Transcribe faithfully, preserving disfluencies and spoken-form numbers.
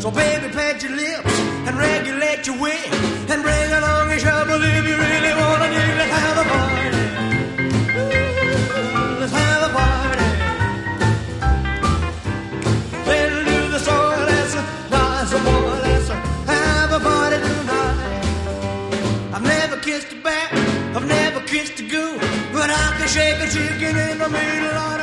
So baby, pat your lips and regulate your weight and bring along your shovel if you really want to dig. Let's have a party. Ooh, let's have a party. Pedal to the soil, let's rise some more. Let's have a party tonight. I've never kissed a bat, I've never kissed a goon, but I can shake a chicken in the middle of